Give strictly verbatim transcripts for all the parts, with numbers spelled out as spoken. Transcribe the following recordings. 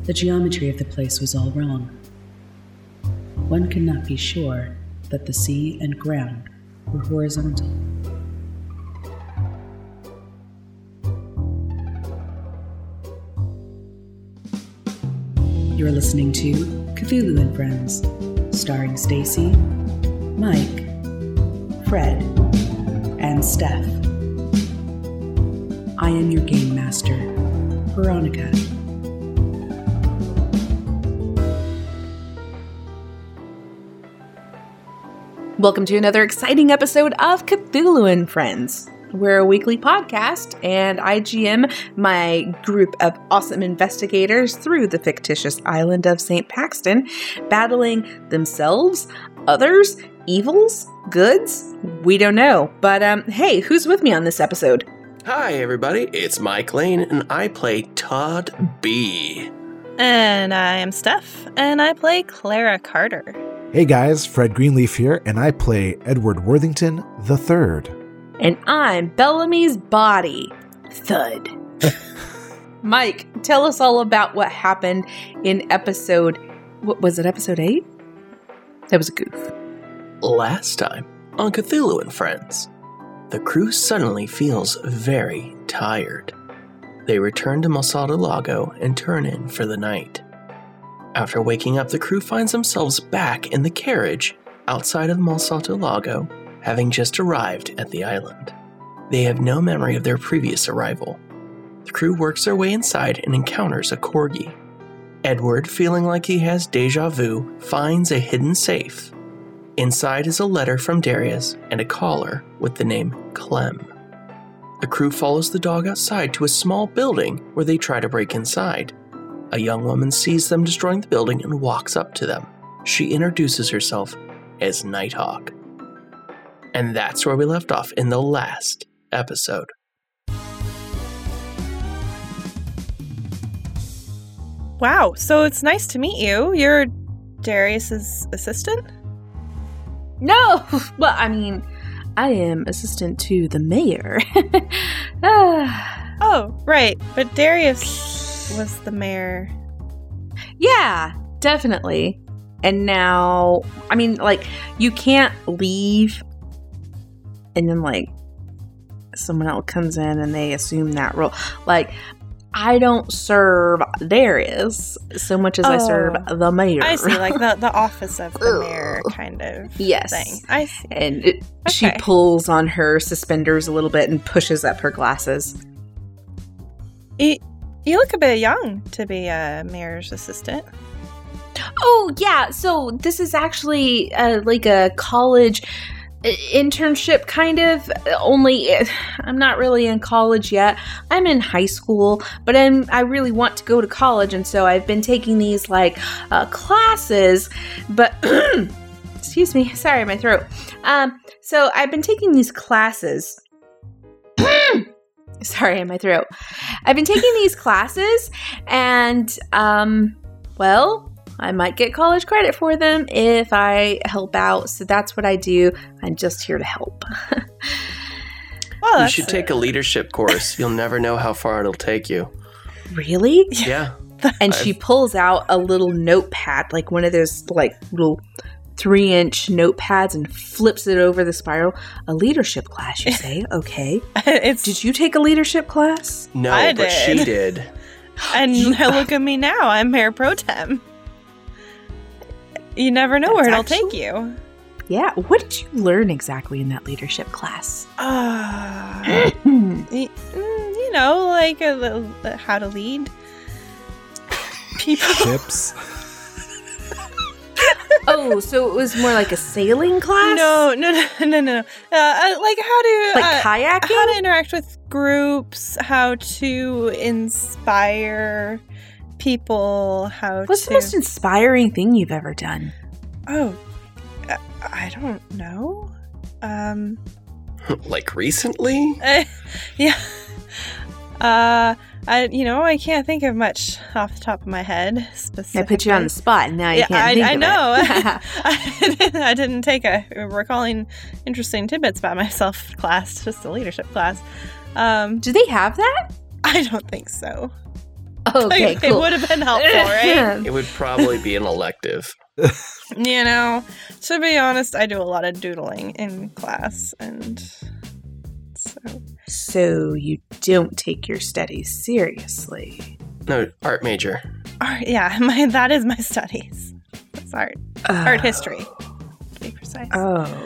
The geometry of the place was all wrong. One could not be sure that the sea and ground were horizontal. You're listening to Cthulhu and Friends, starring Stacy, Mike, Fred, and Steph. I am your game master, Veronica. Welcome to another exciting episode of Cthulhu and Friends. We're a weekly podcast, and I G M my group of awesome investigators through the fictitious island of Saint Paxton, battling themselves, others, evils, goods. We don't know. But um, hey, who's with me on this episode? Hi, everybody. It's Mike Lane, and I play Todd B. And I am Steph, and I play Clara Carter. Hey guys, Fred Greenleaf here, and I play Edward Worthington the Third. And I'm Bellamy's body, Thud. Mike, tell us all about what happened in episode, what was it, episode eight? That was a goof. Last time on Cthulhu and Friends, the crew suddenly feels very tired. They return to Malsado Lago and turn in for the night. After waking up, the crew finds themselves back in the carriage outside of Malsado Lago, having just arrived at the island. They have no memory of their previous arrival. The crew works their way inside and encounters a corgi. Edward, feeling like he has deja vu, finds a hidden safe. Inside is a letter from Darius and a collar with the name Clem. The crew follows the dog outside to a small building where they try to break inside. A young woman sees them destroying the building and walks up to them. She introduces herself as Nighthawk. And that's where we left off in the last episode. Wow, so it's nice to meet you. You're Darius's assistant? No! Well, I mean, I am assistant to the mayor. ah. Oh, right. But Darius was the mayor. Yeah, definitely. And now, I mean, like, you can't leave and then, like, someone else comes in and they assume that role. Like, I don't serve Darius so much as oh, I serve the mayor. I see, like the, the office of the mayor kind of yes. thing. I see. And it, okay. She pulls on her suspenders a little bit and pushes up her glasses. It, you look a bit young to be a mayor's assistant. Oh, yeah. So this is actually uh, like a college internship, kind of. Only I'm not really in college yet. I'm in high school, but I'm I really want to go to college, and so I've been taking these like uh, classes. But excuse me, sorry, my throat. Um, so I've been taking these classes. Sorry, my throat. I've been taking these classes, and um, well. I might get college credit for them if I help out. So that's what I do. I'm just here to help. Well, you should take a leadership course. You'll never know how far it'll take you. Really? Yeah. And I've... she pulls out a little notepad, like one of those like little three-inch notepads, and flips it over the spiral. A leadership class, you say? Okay. It's... Did you take a leadership class? No, I but did. she did. And look at me now. I'm Mayor Pro Tem. You never know That's where it'll actually, take you. Yeah. What did you learn exactly in that leadership class? Uh, you know, like a, a, how to lead people. Ships. Oh, so it was more like a sailing class? No, no, no, no, no. Uh, like how to like uh, kayaking? How to interact with groups? How to inspire people? How What's to... the most inspiring thing you've ever done? Oh, uh, I don't know. Um, like recently? Uh, yeah. Uh, I you know I can't think of much off the top of my head. Specifically. I put you on the spot, and now you yeah, can't I, think I of know. it. I, didn't, I didn't take a recalling interesting tidbits about myself class, just a leadership class. Um, Do they have that? I don't think so. Okay, Like, cool. It would have been helpful, right? It would probably be an elective. You know, to be honest, I do a lot of doodling in class, and so... So you don't take your studies seriously. No, art major. Art, yeah, my that is my studies. That's art. Art history, to be precise. Oh.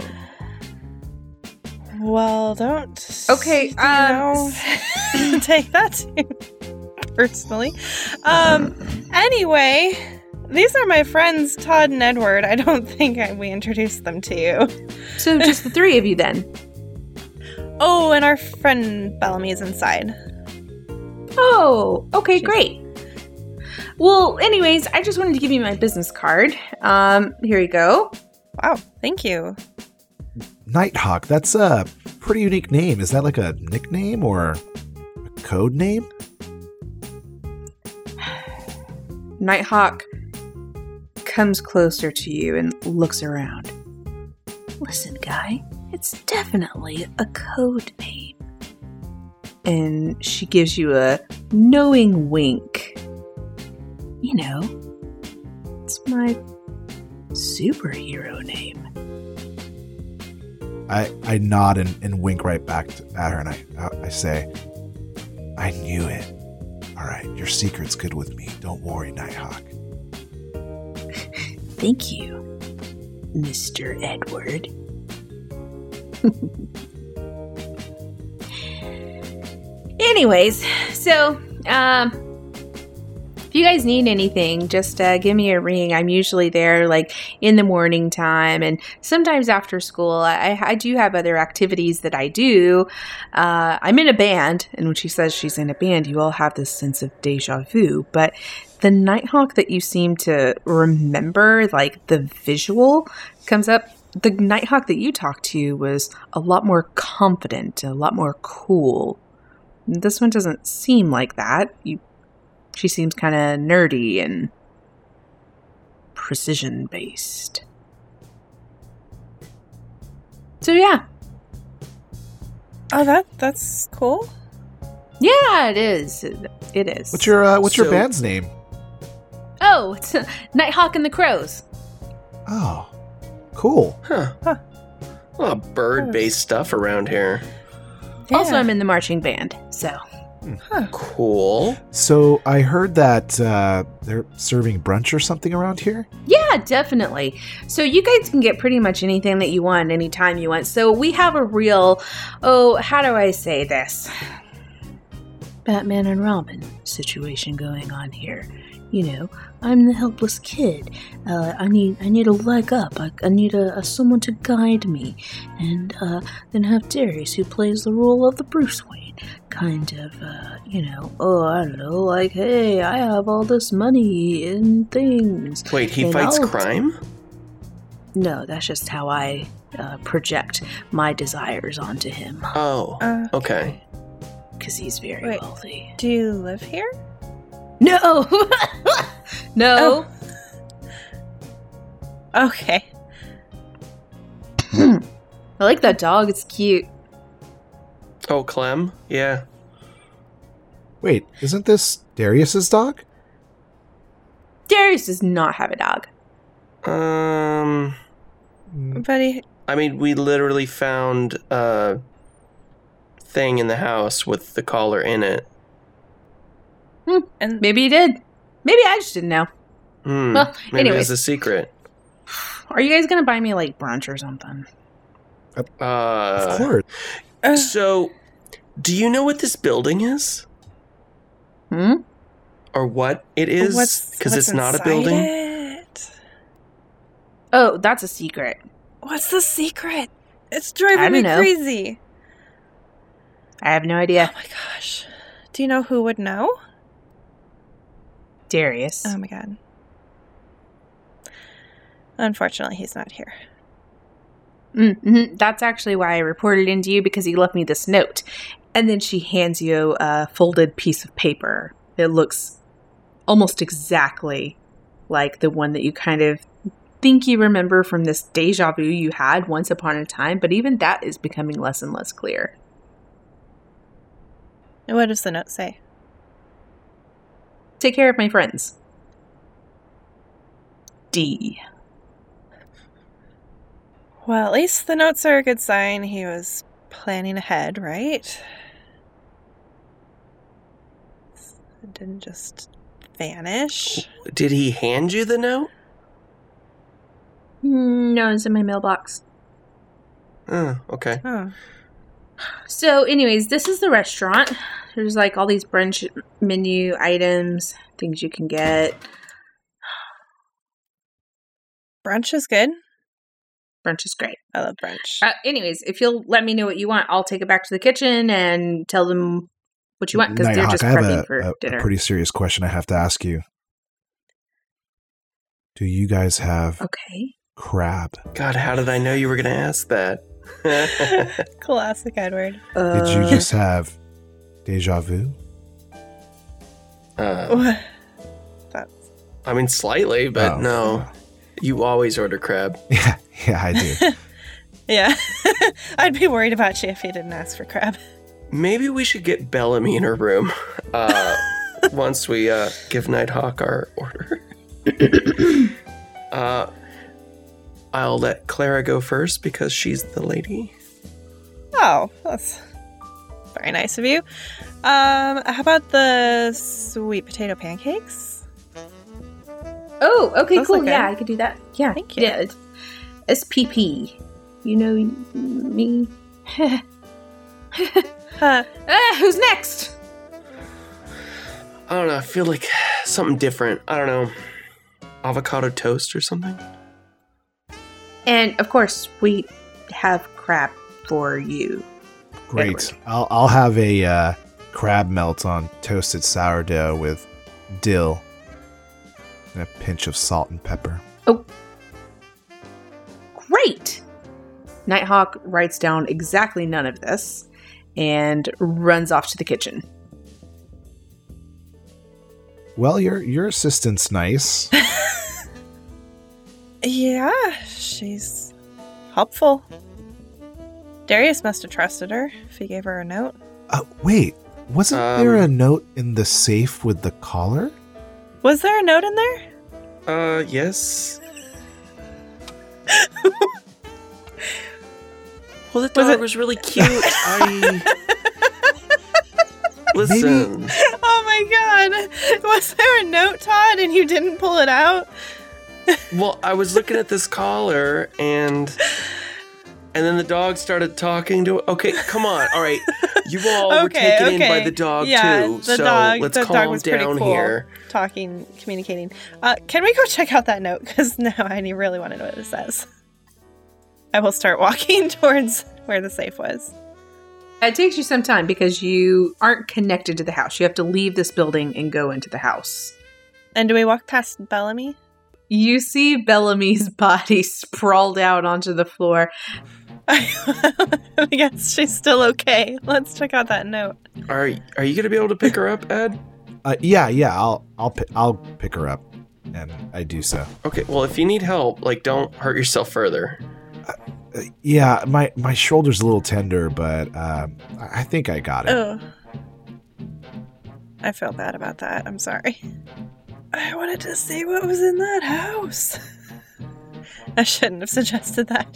Well, don't... Okay, you um, know, take that too personally. Um, anyway, these are my friends, Todd and Edward. I don't think I, we introduced them to you. So just the three of you then? Oh, and our friend Bellamy's inside. Oh, okay, She's- great. Well, anyways, I just wanted to give you my business card. Um, here you go. Wow, thank you. Nighthawk, that's a pretty unique name. Is that like a nickname or a code name? Nighthawk comes closer to you and looks around. Listen, guy, it's definitely a code name. And she gives you a knowing wink. You know, it's my superhero name. I, I nod and, and wink right back to, at her, and I, I say, I knew it. All right, your secret's good with me. Don't worry, Nighthawk. Thank you, Mister Edward. Anyways, so, um, if you guys need anything, just uh, give me a ring. I'm usually there like in the morning time and sometimes after school. I, I do have other activities that I do. Uh, I'm in a band, and when she says she's in a band, you all have this sense of deja vu. But the Nighthawk that you seem to remember, like the visual comes up. The Nighthawk that you talked to was a lot more confident, a lot more cool. This one doesn't seem like that. You She seems kind of nerdy and precision-based. So yeah. Oh, that that's cool. Yeah, it is. It, it is. What's your uh, what's your So- band's name? Oh, it's Nighthawk and the Crows. Oh, cool. Huh. Huh. A lot of bird-based stuff around here. Also, Yeah. I'm in the marching band, so. Cool. So I heard that uh, they're serving brunch or something around here. Yeah, definitely. So you guys can get pretty much anything that you want anytime you want. So we have a real, oh, how do I say this? Batman and Robin situation going on here. You know, I'm the helpless kid. Uh, I need I need a leg up. I, I need a, a someone to guide me. And uh, then have Darius, who plays the role of the Bruce Wayne. Kind of, uh, you know, oh, I don't know, like, hey, I have all this money and things. Wait, he And fights I'll- crime? No, that's just how I uh, project my desires onto him. Oh, Uh, okay. Because he's very Wait. wealthy. do you live here? No! No! Okay. I like that dog. It's cute. Oh, Clem? Yeah. Wait, isn't this Darius's dog? Darius does not have a dog. Um, Mm, But he, I mean, we literally found a thing in the house with the collar in it. and Maybe he did. Maybe I just didn't know. Hmm. Well, Maybe anyways. it's a secret. Are you guys gonna buy me like brunch or something? of Uh, course. uh, so, do you know what this building is? Hmm? Or what it is? what's Because what's it's not a inside building? It? Oh, that's a secret. What's the secret? It's I driving don't me know. crazy. I have no idea. Oh my gosh. Do you know who would know? Darius. Oh my god. Unfortunately, he's not here. Mm-hmm. That's actually why I reported into you, because he left me this note. And then she hands you a folded piece of paper. It looks almost exactly like the one that you kind of think you remember from this deja vu you had once upon a time, but even that is becoming less and less clear. And what does the note say? take care of my friends. D. Well, at least the notes are a good sign. He was planning ahead, right? It didn't just vanish. Did he hand you the note? No, it's in my mailbox. Oh, okay. Oh. So, anyways, this is the restaurant. There's like all these brunch menu items, things you can get. Brunch is good. Brunch is great. I love brunch. Uh, anyways, if you'll let me know what you want, I'll take it back to the kitchen and tell them what you want because they're Nighthawk, just I have prepping a, for a, dinner. a pretty serious question I have to ask you. Do you guys have Okay. crab? God, how did I know you were going to ask that? Classic Edward. Uh, Did you just have deja vu? uh, That's I mean, slightly, but Oh. no. You always order crab. Yeah, yeah, I do. yeah. I'd be worried about you if you didn't ask for crab. Maybe we should get Bellamy in her room uh, once we uh, give Nighthawk our order. uh, I'll let Clara go first because she's the lady. Oh, that's very nice of you. Um, how about the sweet potato pancakes? Oh, okay, Those cool. look Yeah, good. I could do that. Yeah, Thank you. Yeah, it's S P P. You know me. Huh. Ah, who's next? I don't know. I feel like something different. I don't know. Avocado toast or something? And of course, we have crab for you. Great. Edward. I'll I'll have a uh, crab melt on toasted sourdough with dill and a pinch of salt and pepper. Great! Nighthawk writes down exactly none of this and runs off to the kitchen. Well, your your assistant's nice. Yeah, she's helpful. Darius must have trusted her if he gave her a note. Uh, wait, wasn't Um, there a note in the safe with the collar? Was there a note in there? Uh, yes. Well, the Was dog it- was really cute. I... Listen. Oh my god! Was there a note, Todd, and you didn't pull it out? Well, I was looking at this collar and... And then the dog started talking to... Okay, come on. All right. You all were Okay, taken in by okay. the dog, Yeah, too. the so dog- let's the dog calm was pretty down cool. here. Talking, communicating. Uh, can we go check out that note? Because now I really want to know what it says. I will start walking towards where the safe was. It takes you some time because you aren't connected to the house. You have to leave this building and go into the house. And do we walk past Bellamy? You see Bellamy's body sprawled out onto the floor. I guess she's still okay. Let's check out that note. Are, are you going to be able to pick her up, Ed? Uh, yeah, yeah. I'll I'll pi- I'll pick her up, and I do so. Okay, well, if you need help, like, don't hurt yourself further. Uh, yeah, my my shoulder's a little tender, but um, I I think I got it. Oh. I feel bad about that. I'm sorry. I wanted to see what was in that house. I shouldn't have suggested that.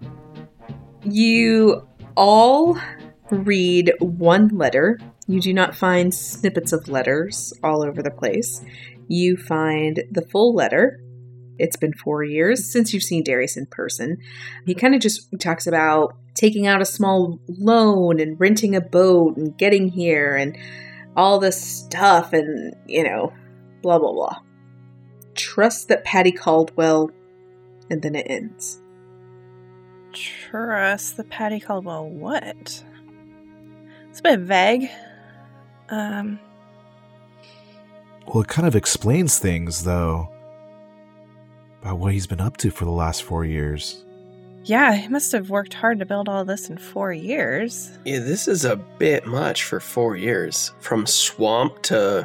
You all read one letter. You do not find snippets of letters all over the place. You find the full letter. It's been four years since you've seen Darius in person. He kind of just talks about taking out a small loan and renting a boat and getting here and all this stuff and, you know, blah, blah, blah. Trust that Patty Caldwell, and then it ends. Trust the Patty Caldwell what? It's a bit vague. Um, Well, it kind of explains things, though, about what he's been up to for the last four years. yeah, he must have worked hard to build all this in four years. Yeah, this is a bit much for four years. From swamp to...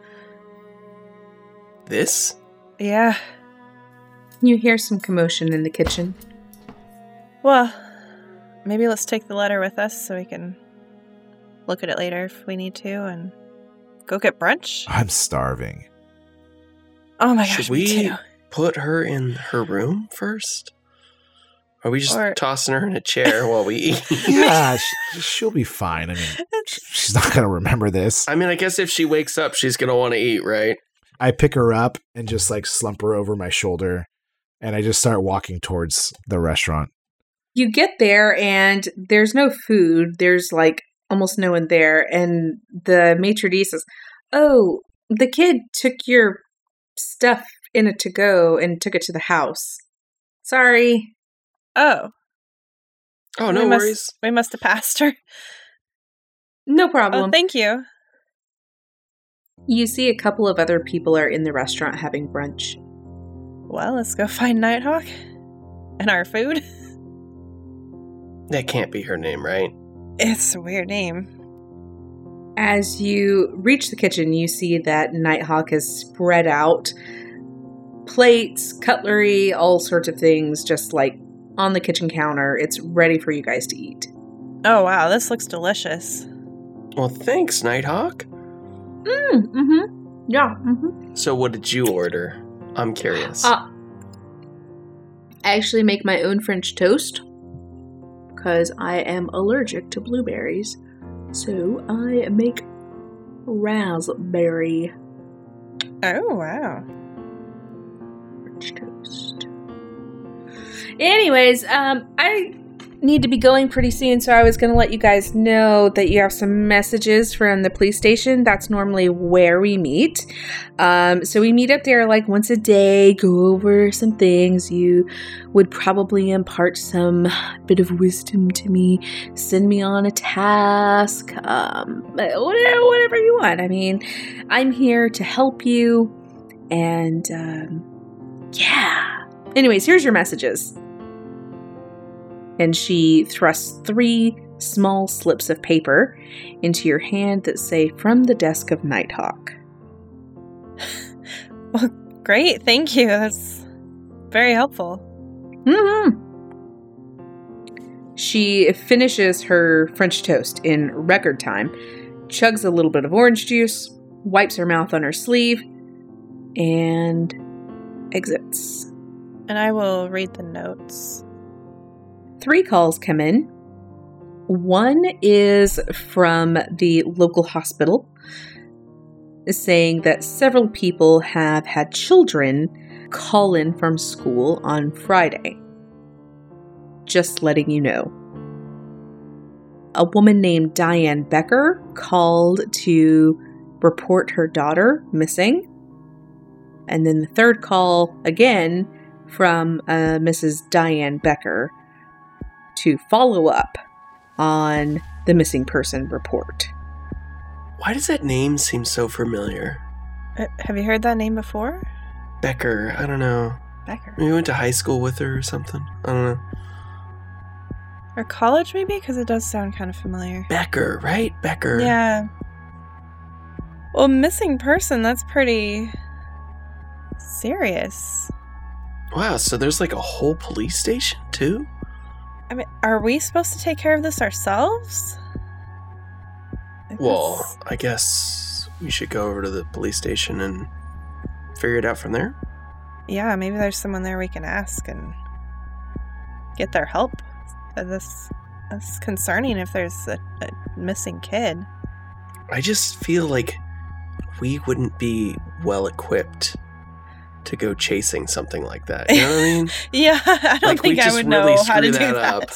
this? Yeah. You hear some commotion in the kitchen. Well, maybe let's take the letter with us so we can look at it later if we need to. And go get brunch? I'm starving. Oh my Should gosh, we me too. put her in her room first? Or are we just Or- tossing her in a chair while we eat? Yeah, she, she'll be fine. I mean, she's not going to remember this. I mean, I guess if she wakes up, she's going to want to eat, right? I pick her up and just like slump her over my shoulder, and I just start walking towards the restaurant. You get there and there's no food. There's like almost no one there. And the maitre d' says, "Oh, the kid took your stuff in a to-go and took it to the house. Sorry." Oh. Oh, no we must, worries. We must have passed her. No problem. Oh, thank you. You see a couple of other people are in the restaurant having brunch. Well, let's go find Nighthawk and our food. That can't be her name, right? It's a weird name. As you reach the kitchen, you see that Nighthawk has spread out plates, cutlery, all sorts of things, just like on the kitchen counter. It's ready for you guys to eat. Oh, wow, this looks delicious. Well, thanks, Nighthawk. Mm, mm-hmm. Yeah, mm-hmm. So what did you order? I'm curious. Uh, I actually make my own French toast because I am allergic to blueberries. So I make raspberry Oh, wow. French toast. Anyways, um, I need to be going pretty soon, so I was going to let you guys know that you have some messages from the police station. That's normally where we meet. Um, so we meet up there like once a day, go over some things. You would probably impart some bit of wisdom to me, send me on a task, um, whatever, whatever you want. I mean, I'm here to help you, and um, yeah. Anyways, here's your messages. And she thrusts three small slips of paper into your hand that say, "From the desk of Nighthawk." Well, great. Thank you. That's very helpful. Mm-hmm. She finishes her French toast in record time, chugs a little bit of orange juice, wipes her mouth on her sleeve, and exits. And I will read the notes. Three calls come in. One is from the local hospital saying that several people have had children call in from school on Friday. Just letting you know. A woman named Diane Becker called to report her daughter missing. And then the third call, again, from uh, Missus Diane Becker, to follow up on the missing person report. Why does that name seem so familiar? Uh, have you heard that name before? Becker, I don't know. Becker. Maybe we went to high school with her or something. I don't know. Or college, maybe? Because it does sound kind of familiar. Becker, right? Becker. Yeah. Well, missing person, that's pretty serious. Wow, so there's like a whole police station too? I mean, are we supposed to take care of this ourselves? Like, Well, that's- I guess we should go over to the police station and figure it out from there. yeah, maybe there's someone there we can ask and get their help. Uh, This that's concerning if there's a, a missing kid. I just feel like we wouldn't be well equipped to go chasing something like that. You know what I mean? Yeah, I don't Like, we think I just would really know how to screw do that that. up.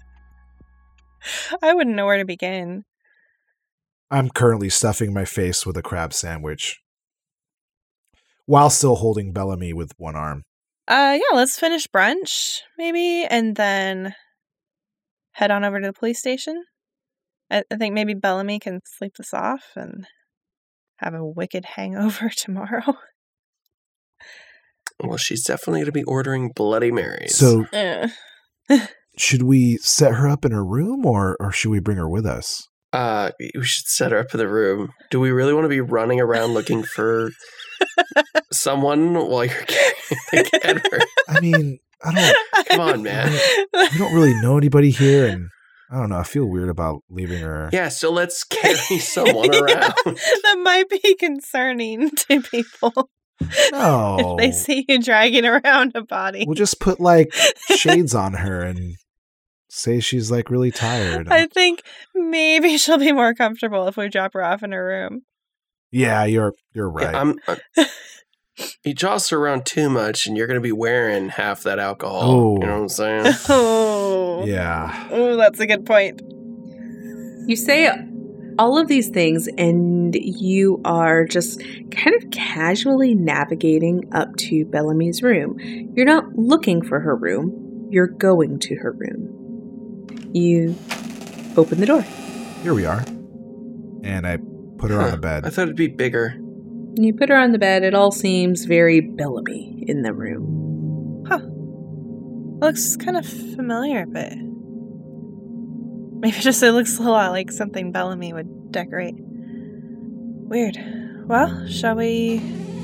I wouldn't know where to begin. I'm currently stuffing my face with a crab sandwich while still holding Bellamy with one arm. Uh, yeah, let's finish brunch, maybe, and then head on over to the police station. I, I think maybe Bellamy can sleep this off and have a wicked hangover tomorrow. Well, she's definitely going to be ordering Bloody Marys. So, Eh. should we set her up in her room, or, or should we bring her with us? uh, we should set her up in the room. Do we really want to be running around looking for someone while you're carrying the kid? I mean, I don't. Come on, man. We don't really know anybody here, and I don't know. I feel weird about leaving her. Yeah, so let's carry someone around. That might be concerning to people. No. If they see you dragging around a body. We'll just put like shades on her and say she's like really tired. I think maybe she'll be more comfortable if we drop her off in her room. Yeah, you're you're right. Yeah, I'm, uh, you jostle around too much and you're going to be wearing half that alcohol. Oh. You know what I'm saying? Oh. Yeah. Oh, that's a good point. You say all of these things and you are just kind of casually navigating up to Bellamy's room. You're not looking for her room. You're going to her room. You open the door. Here we are. And I put her Huh, on the bed. I thought it'd be bigger. You put her on the bed. It all seems very Bellamy in the room. Huh. Looks kind of familiar, but maybe just it looks a lot like something Bellamy would decorate. Weird. Well, shall we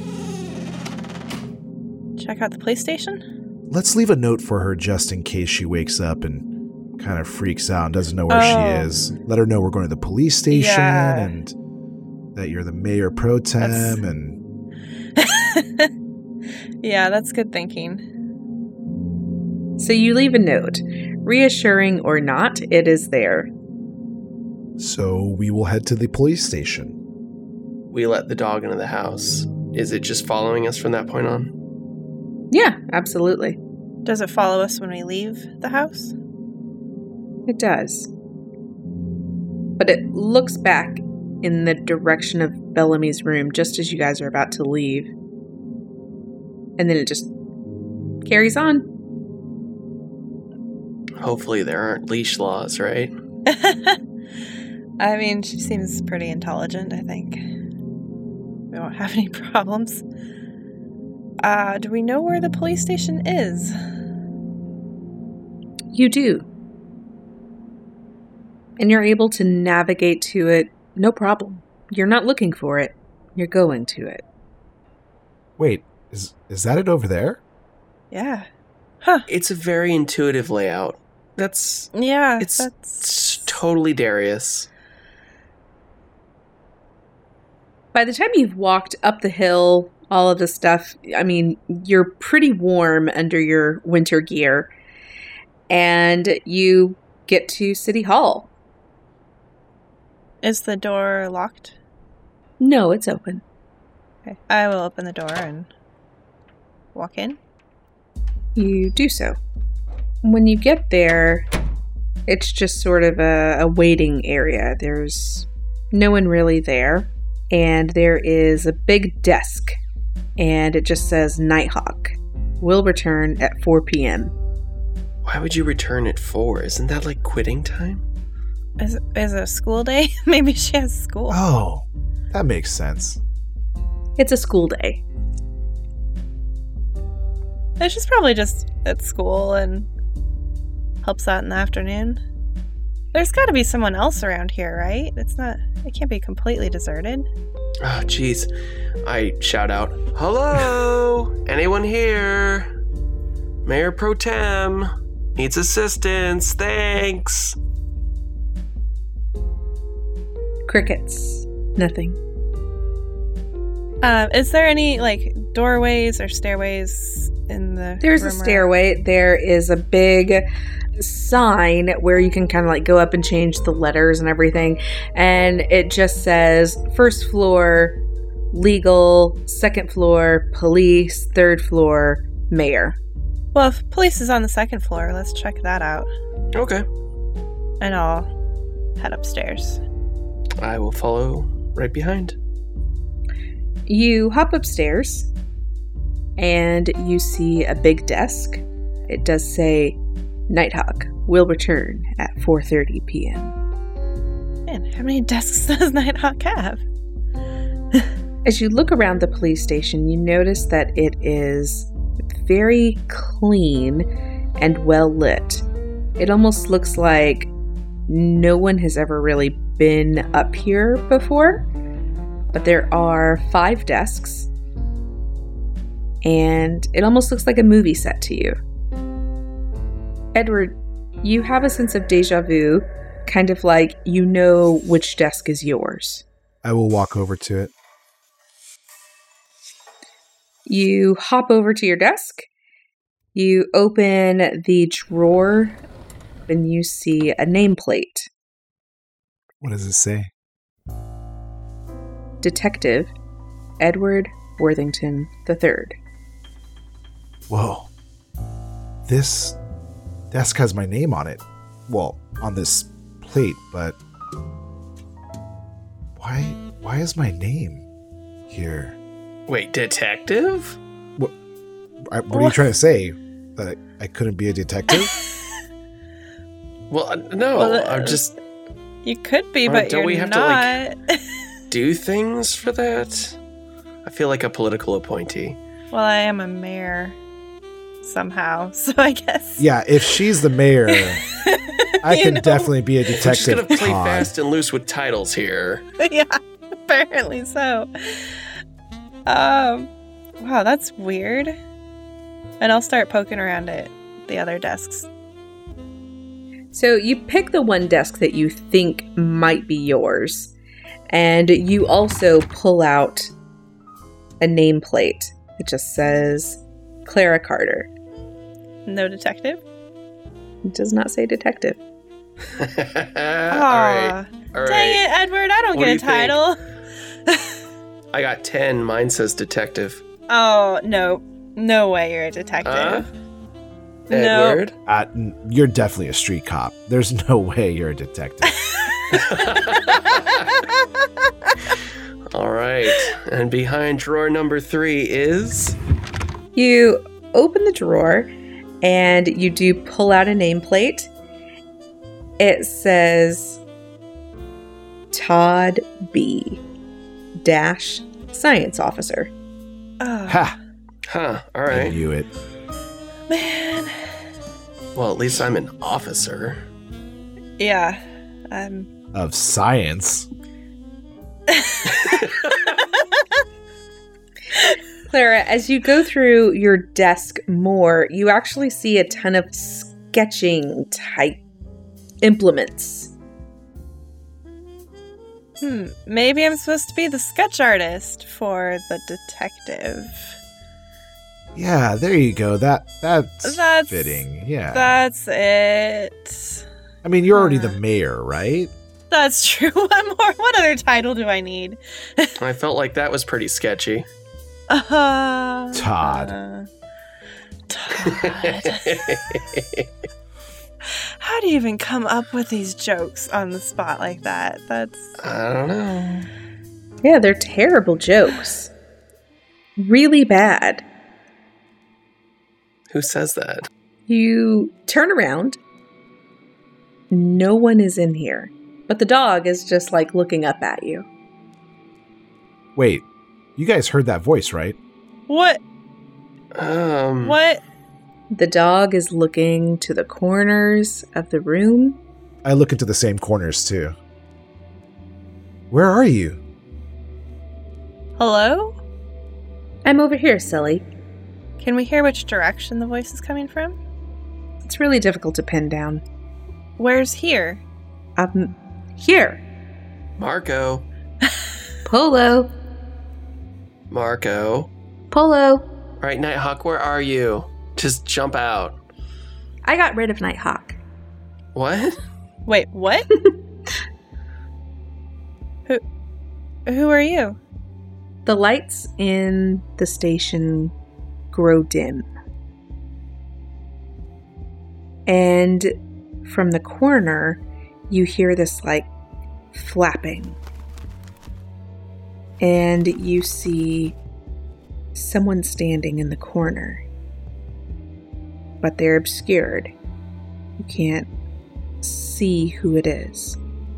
check out the police station? Let's leave a note for her just in case she wakes up and kind of freaks out and doesn't know where Oh. she is. Let her know we're going to the police station Yeah. and that you're the mayor pro tem That's- and Yeah, that's good thinking. So you leave a note. Reassuring or not, it is there. so we will head to the police station. We let the dog into the house. Is it just following us from that point on? Yeah, absolutely. Does it follow us when we leave the house? It does. But it looks back in the direction of Bellamy's room just as you guys are about to leave. And then it just carries on. Hopefully there aren't leash laws, right? I mean, she seems pretty intelligent, I think. We won't have any problems. Uh, do we know where the police station is? You do. And you're able to navigate to it, no problem. You're not looking for it. You're going to it. Wait, is is that it over there? Yeah. Huh. It's a very intuitive layout. That's Yeah, it's, that's... it's totally Darius. By the time you've walked up the hill, all of the stuff, I mean, you're pretty warm under your winter gear. And you get to City Hall. Is the door locked? No, it's open. Okay. I will open the door and walk in. You do so. When you get there, it's just sort of a, a waiting area. There's no one really there. And there is a big desk. And it just says Nighthawk. Will return at four p.m. Why would you return at four? Isn't that like quitting time? Is, is it a school day? Maybe she has school. Oh, that makes sense. It's a school day. And she's probably just at school and helps out in the afternoon. There's got to be someone else around here, right? It's not, it can't be completely deserted. Oh, jeez. I shout out, "Hello? Anyone here? Mayor Pro Tem needs assistance. Thanks." Crickets. Nothing. Uh, is there any, like, doorways or stairways in the There's a room we're at? stairway. There is a big sign where you can kind of like go up and change the letters and everything. And it just says first floor, legal, second floor, police, third floor, mayor. Well, if police is on the second floor, let's check that out. Okay. And I'll head upstairs. I will follow right behind. You hop upstairs and you see a big desk. It does say Nighthawk will return at four thirty p.m. Man, how many desks does Nighthawk have? As you look around the police station, you notice that it is very clean and well lit. It almost looks like no one has ever really been up here before, but there are five desks, and it almost looks like a movie set to you. Edward, You have a sense of deja vu, kind of like you know which desk is yours. I will walk over to it. You hop over to your desk. You open the drawer, and you see a nameplate. What does it say? Detective Edward Worthington the third. Whoa. This desk has my name on it. Well, on this plate, but why why is my name here? Wait, detective? What, I, what are you trying to say? That I couldn't be a detective? Well, uh, no, Well, uh, I'm just... You could be, Or but don't you're we have to, not. like- do things for that? I feel like a political appointee. Well, I am a mayor somehow, so I guess. Yeah, if she's the mayor, I You can know? definitely be a We're just detective. gonna play Todd. fast and loose with titles here. Yeah, apparently so. Um, wow, that's weird. And I'll start poking around at the other desks. So you pick the one desk that you think might be yours, and you also pull out a nameplate. It just says Clara Carter. No detective? It does not say detective. all Aw, right, all dang right. it, Edward, I don't What do get a you think? title. I got ten. Mine says detective. Oh, no. No way you're a detective. Huh? No. Edward? Uh, n- you're definitely a street cop. There's no way you're a detective. All right. And behind drawer number three is... You open the drawer and you do pull out a nameplate. It says Todd B. Dash Science Officer. Oh, Ha! Huh. All I right. knew it. man. Well, at least I'm an officer. Yeah. Um. Of science. Clara, as you go through your desk more, you actually see a ton of sketching type implements. Hmm. Maybe I'm supposed to be the sketch artist for the detective. Yeah, there you go. That that's, That's- fitting. Yeah. That's it. I mean, you're already uh, the mayor, right? That's true. What more? What other title do I need? I felt like that was pretty sketchy. Uh, Todd. uh, Todd. How do you even come up with these jokes on the spot like that? That's I don't know. Yeah, they're terrible jokes. Really bad. Who says that? You turn around. No one is in here. But the dog is just like looking up at you. Wait, you guys heard that voice, right? what? Um. What? The dog is looking to the corners of the room. I look into the same corners too. Where are you? Hello? I'm over here, silly. Can we hear which direction the voice is coming from? It's really difficult to pin down. Where's here? Um, here. Marco. Polo. Marco. Polo. Right, Nighthawk, where are you? Just jump out. I got rid of Nighthawk. What? Wait, what? Who? Who are you? The lights in the station grow dim. And from the corner, you hear this like flapping. And you see someone standing in the corner. But they're obscured. You can't see who it is.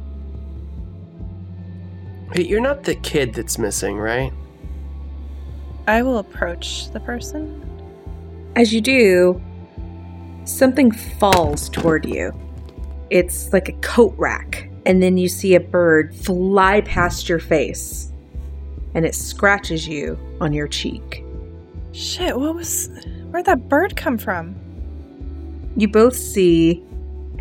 Hey, you're not the kid that's missing, right? I will approach the person. As you do, something falls toward you. It's like a coat rack, and then you see a bird fly past your face, and it scratches you on your cheek. Shit, what was... Where'd that bird come from? You both see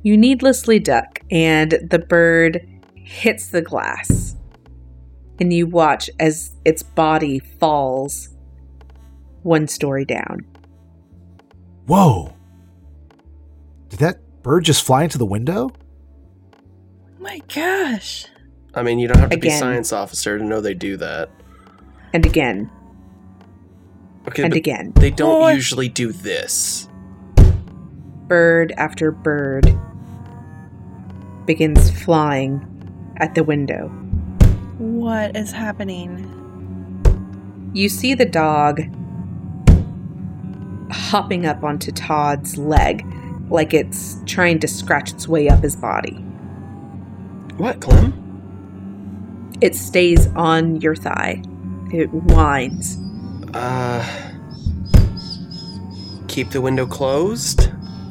You needlessly duck, and the bird hits the glass. And you watch as its body falls one story down. Whoa! Did that bird just fly into the window? My gosh. I mean, you don't have to be a Again. science officer to know they do that. And again. Okay, And but again. they don't Boy. usually do this. Bird after bird begins flying at the window. What is happening? You see the dog hopping up onto Todd's leg like it's trying to scratch its way up his body. What, Clem? It stays on your thigh. It whines. Uh... Keep the window closed?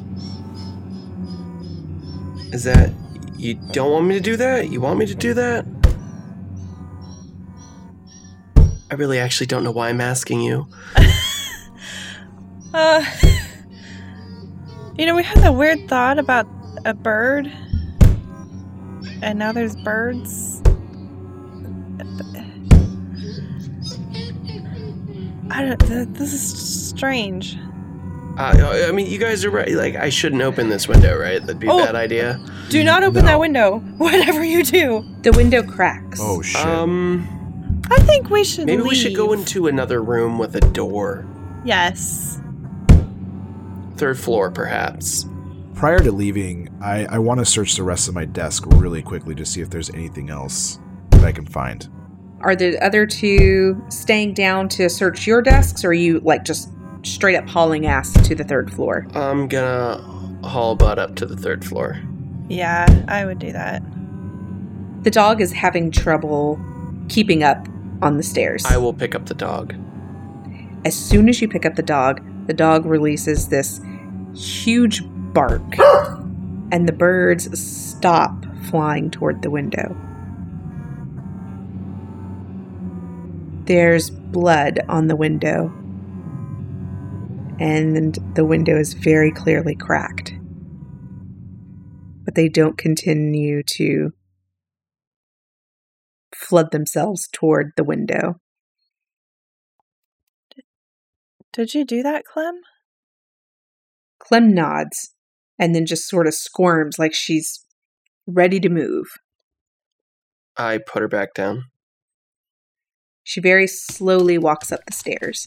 Is that... You don't want me to do that? You want me to do that? I really actually don't know why I'm asking you. Uh, you know, we had that weird thought about a bird, and now there's birds. I don't. th- This is strange. Uh, I mean, you guys are right. Like, I shouldn't open this window, right? That'd be a Oh. bad idea. Do not open No. that window. Whatever you do. The window cracks. Oh, shit. Um, I think we should. maybe we should go leave. into another room with a door. Yes. Third floor, perhaps. Prior to leaving, I, I want to search the rest of my desk really quickly to see if there's anything else that I can find. Are the other two staying down to search your desks, or are you like just straight up hauling ass to the third floor? I'm gonna haul butt up to the third floor. Yeah, I would do that. The dog is having trouble keeping up on the stairs. I will pick up the dog. As soon as you pick up the dog, the dog releases this huge bark, and the birds stop flying toward the window. There's blood on the window, and the window is very clearly cracked. But they don't continue to flood themselves toward the window. Did you do that, Clem? Clem nods and then just sort of squirms like she's ready to move. I put her back down. She very slowly walks up the stairs.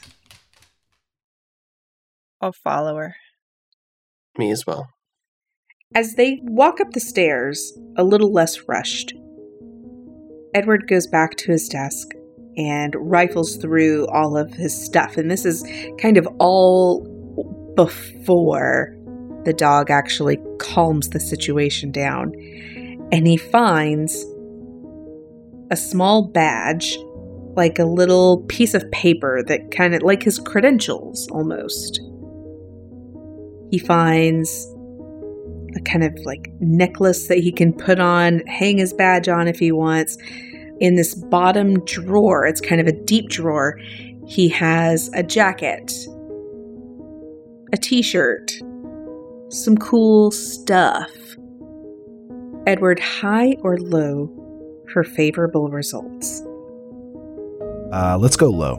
I'll follow her. Me as well. As they walk up the stairs, a little less rushed, Edward goes back to his desk and rifles through all of his stuff. And this is kind of all before the dog actually calms the situation down. And he finds a small badge, like a little piece of paper that kind of like his credentials almost. He finds a kind of like necklace that he can put on, hang his badge on if he wants. In this bottom drawer, it's kind of a deep drawer, he has a jacket, a t-shirt, some cool stuff. Edward, high or low for favorable results? Uh, let's go low.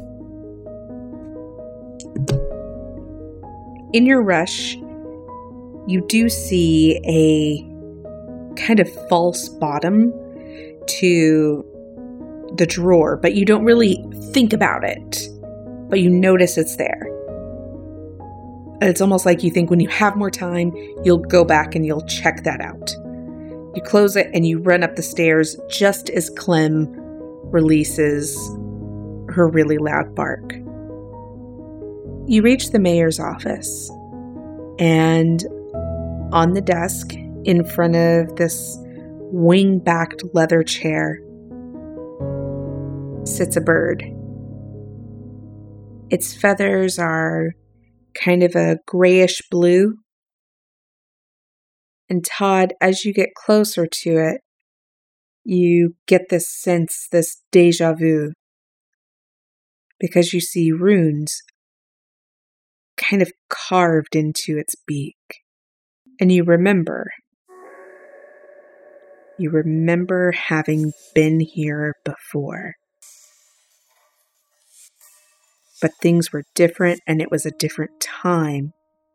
In your rush, you do see a kind of false bottom to the drawer, but you don't really think about it. But you notice it's there. And it's almost like you think when you have more time, you'll go back and you'll check that out. You close it and you run up the stairs just as Clem releases her really loud bark. You reach the mayor's office, and on the desk in front of this wing-backed leather chair sits a bird. Its feathers are kind of a grayish blue. And Todd, as you get closer to it, you get this sense, this déjà vu, because you see runes kind of carved into its beak. And you remember You remember having been here before. But things were different and it was a different time.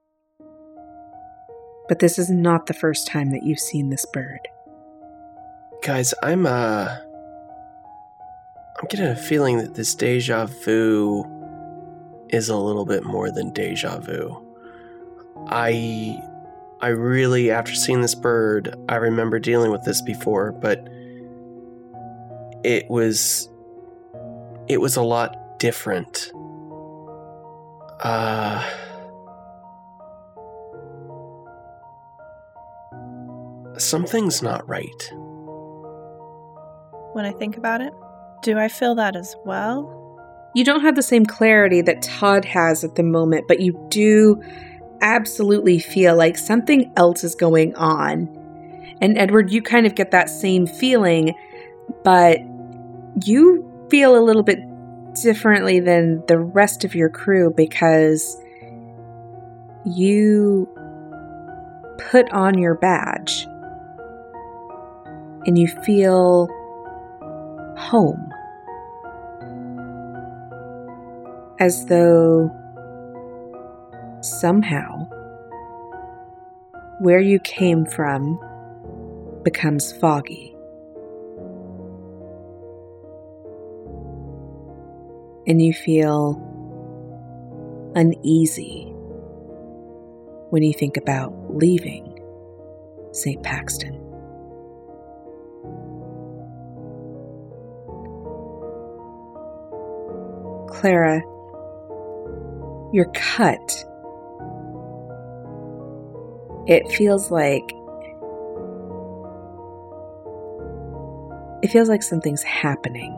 But this is not the first time that you've seen this bird. Guys, I'm, uh... I'm getting a feeling that this deja vu is a little bit more than deja vu. I... I really, after seeing this bird, I remember dealing with this before, but it was, it was a lot different. Uh, something's not right. When I think about it, do I feel that as well? You don't have the same clarity that Todd has at the moment, but you do absolutely feel like something else is going on. And Edward, you kind of get that same feeling, but you feel a little bit differently than the rest of your crew because you put on your badge and you feel home. As though somehow where you came from becomes foggy. And you feel uneasy when you think about leaving Saint Paxton. Clara, you're cut. It feels like it feels like something's happening.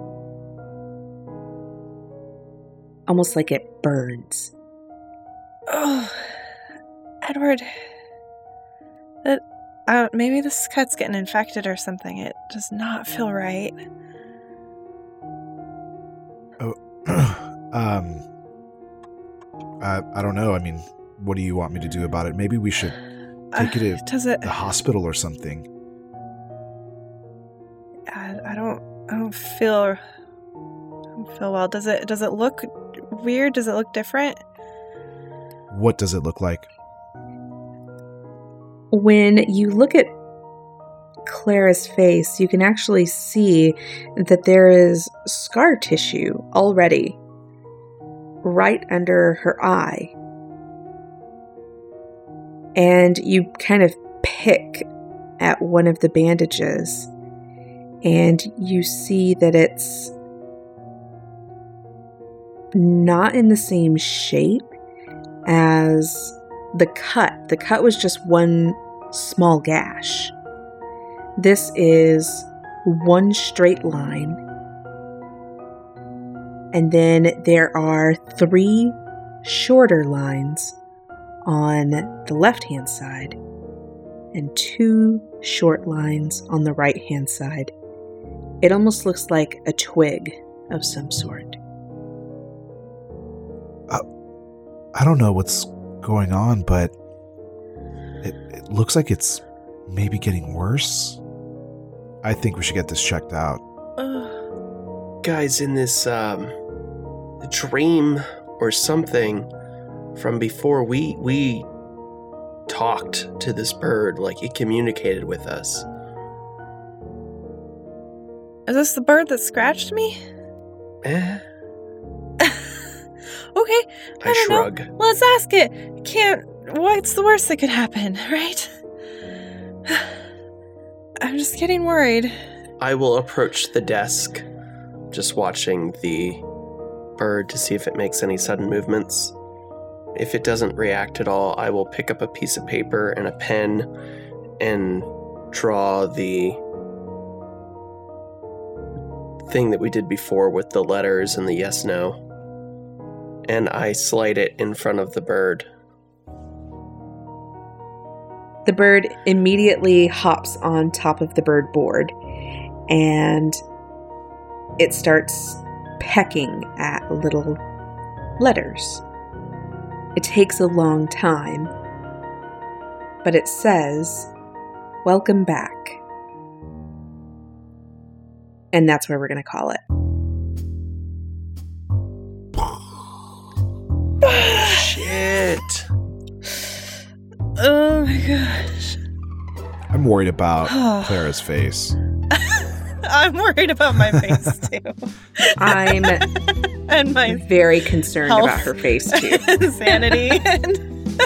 Almost like it burns. Oh, Edward. That uh, maybe this cut's getting infected or something. It does not feel right. Oh, um, I I don't know. I mean, what do you want me to do about it? Maybe we should take Uh, you to does it? the hospital or something. I, I don't. I don't feel. I don't feel well. Does it? Does it look weird? Does it look different? What does it look like? When you look at Clara's face, you can actually see that there is scar tissue already right under her eye. And you kind of pick at one of the bandages and you see that it's not in the same shape as the cut. The cut was just one small gash. This is one straight line. And then there are three shorter lines on the left-hand side and two short lines on the right-hand side. It almost looks like a twig of some sort. Uh, I don't know what's going on, but it, it looks like it's maybe getting worse. I think we should get this checked out. Ugh. Guys, in this um, dream or something from before, we we talked to this bird, like it communicated with us. Is this the bird that scratched me? Eh, Okay, I, I don't shrug. know. Let's ask it. Can't. What's the worst that could happen, right? I'm just getting worried. I will approach the desk, just watching the bird to see if it makes any sudden movements. If it doesn't react at all, I will pick up a piece of paper and a pen and draw the thing that we did before with the letters and the yes, no. And I slide it in front of the bird. The bird immediately hops on top of the bird board and it starts pecking at little letters. It takes a long time, but it says, "Welcome back. and that's where we're going to call it. Shit. Oh my gosh. I'm worried about Clara's face. I'm worried about my face too. I'm and my very concerned health about her face too. and sanity. And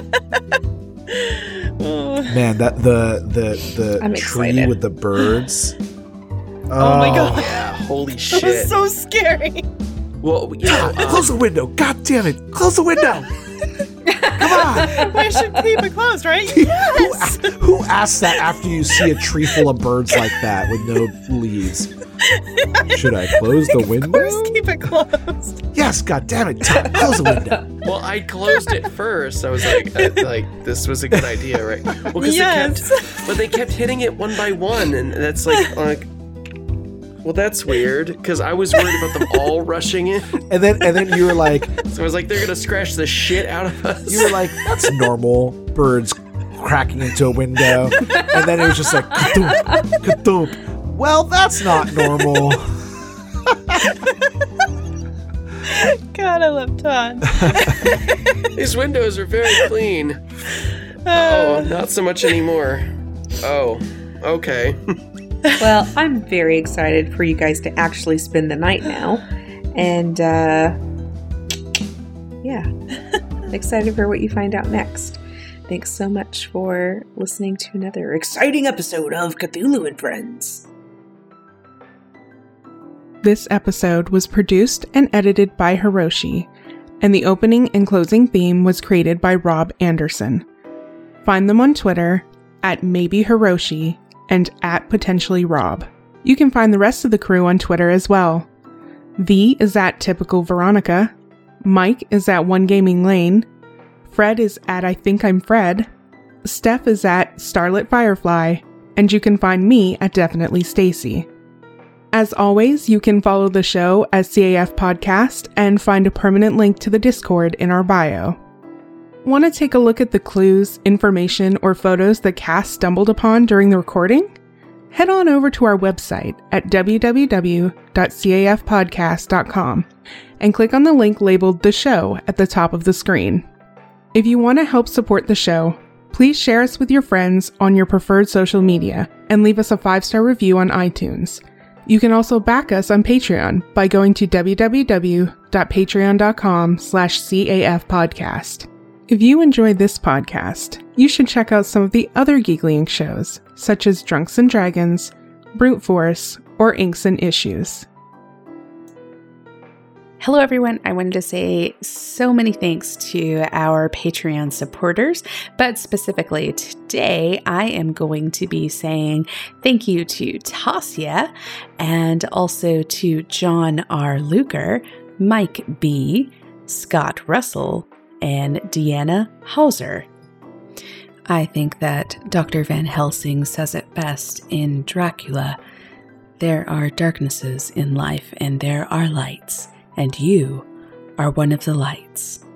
Man, that the the I'm the tree excited. with the birds. Oh my God. Yeah, holy That shit. was so scary. Well, you know, um, Close the window! God damn it! Close the window! Come on! We should keep it closed, right? who, Yes. who asks that after you see a tree full of birds like that with no leaves? Should I close the Of window? course, keep it closed. Yes, god damn it! Tom, close the window. well, I closed it first. I was like, I, like this was a good idea, right? Well, because Yes. they kept, but they kept hitting it one by one, and that's like, like, well, that's weird because I was worried about them all rushing in. And then and then you were like, So I was like, they're gonna scratch the shit out of us. you were like, that's normal. Birds cracking into a window, and then it was just like, ka-thump, ka-thump. Well, that's not normal. God, I love Todd. These windows are very clean. Oh, not so much anymore. Oh, okay. Well, I'm very excited for you guys to actually spend the night now. And, uh, yeah, excited for what you find out next. Thanks so much for listening to another exciting episode of Cthulhu and Friends. This episode was produced and edited by Hiroshi, and the opening and closing theme was created by Rob Anderson. Find them on Twitter at maybe Hiroshi and at potentially Rob. You can find the rest of the crew on Twitter as well. V is at typical Veronica, Mike is at One Gaming Lane, Fred is at I think I'm Fred, Steph is at Starlit Firefly, and you can find me at Definitely Stacy. As always, you can follow the show as C A F Podcast and find a permanent link to the Discord in our bio. Want to take a look at the clues, information, or photos the cast stumbled upon during the recording? Head on over to our website at w w w dot c a f podcast dot com and click on the link labeled The Show at the top of the screen. If you want to help support the show, please share us with your friends on your preferred social media and leave us a five-star review on iTunes. You can also back us on Patreon by going to w w w dot patreon dot com slash c a f podcast. If you enjoyed this podcast, you should check out some of the other Geekly Inc shows, such as Drunks and Dragons, Brute Force, or Inks and Issues. Hello, everyone. I wanted to say so many thanks to our Patreon supporters, but specifically today, I am going to be saying thank you to Tasia and also to John R. Luker, Mike B., Scott Russell, and Deanna Hauser. I think that Doctor Van Helsing says it best in Dracula. There are darknesses in life and there are lights, and you are one of the lights.